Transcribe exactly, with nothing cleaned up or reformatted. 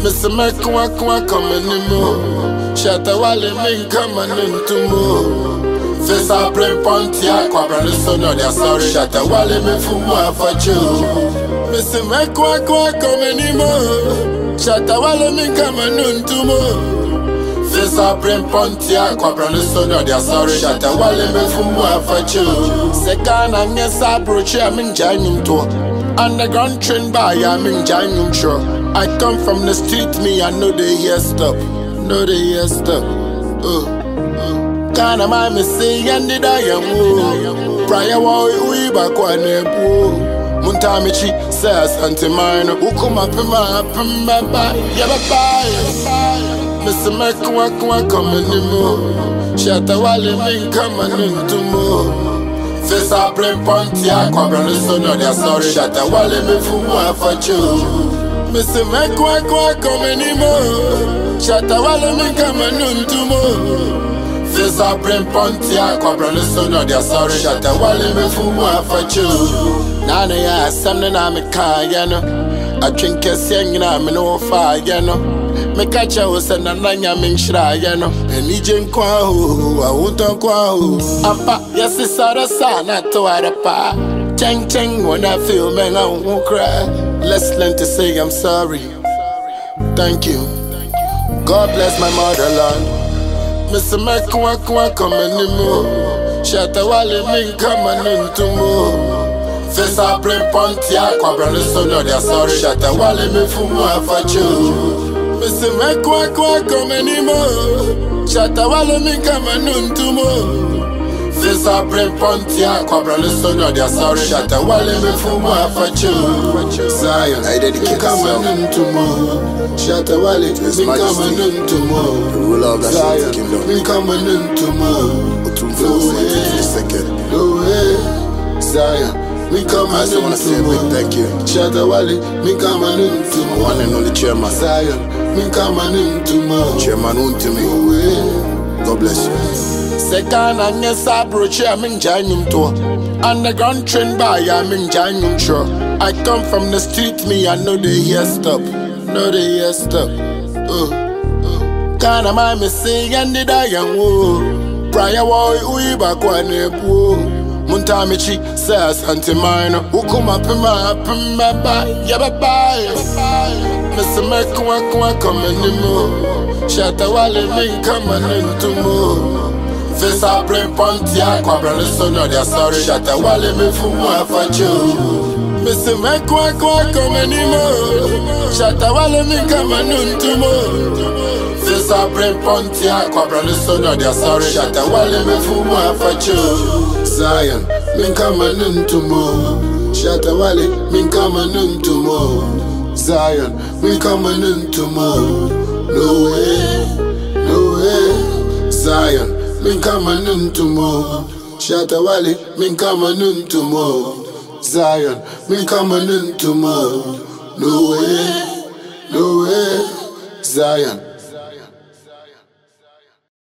Mister Mekwa kwa komenimo. Shatta wale min kamanin tumo. Fesa pre pontia kwa brand so no dia sorry. Shatta wale min fumu afachu. Mister Mekwa kwa komenimo. Shatta wale min kamanin tumo. Fesa pre pontia kwa brand so no dia sorry. Shatta wale min fumu afachu. Sekana ngesa brochi amin janyum to. Underground train by I'm in Janyum Show. I come from the street, me, I know they hear stop. Know they hear stop. Oh, oh. Kana my missing and did I am prior war we back one ebu. Muntamichi says anti mine. Ukuma pima pima by Yabba. Mister Mekwa coming in more. Shatta wale min coming into more. Fesa pre pontia kwa brand so no dia sorry. Shatta wale me fumu afachu. Mister Mekwa kwa komenimo. Shatta wale me kamanu ntumo. Fesa pre pontia kwa brand so no dia sorry. Shatta wale me fumu afachu. Nana ya samne na me kaya no. Atwinke siengina me no fa ya no. Me catch a was and Nanya Minshra, yano, and Eugene Quaho, I won't talk Quaho. Apa, yes, it's out of sana to Adapa. Chang Chang, when I feel man, I won't cry. Let's learn to say I'm sorry. Thank you. God bless my motherland. Mister Mekwa kwa coming in more. Shatta wale min coming into more. Fesa pre pontia kwa brand so no dia sorry. Shatta wale min fumu afachu. Mister Mekwa kwa komenimo. Shatta wale min kamanun tumo. Fesa pre pontia kwa brand so no dia sorry. Shatta wale min fumu afachu. Zion, I dedicate kamanun tumo. Shatta wale min kamanun tumo. The ruler of that Zion, kingdom. min kamanun tumo. No way, Zion. Me come I still wanna say a big thank you. Shatta wale, me come and into My one and only chairman, Zion, me come and into more. Chairman Untimi. God bless you. Sekana ngesa brochi I'm in Janyum to. Underground train by I'm in Janyum Show. I come from the street, me, I know they hear stop. Know they hear stop. Oh, oh. Kana my missing and did I am prior war we back one ebu. Muntamichi says anti mine. Ukuma pima pima by Yabba. Mister Mekwa kwa coming in more. Shatta wale min coming into more. Fesa pre pontia kwa brand so no dia sorry. Shatta wale min fumu afachu. Mister Mekwa kwa coming in more. Shatta wale min coming into more. Fesa pre pontia kwa brand so no dia sorry. Shatta wale min fumu afachu. Zion, min kamanun tumo. Shatta wale, min kamanun tumo. Zion, min kamanun tumo. No way, no way. Zion, min kamanun tumo. Shatta wale, min kamanun tumo. Zion, min kamanun tumo. No way, no way. Zion.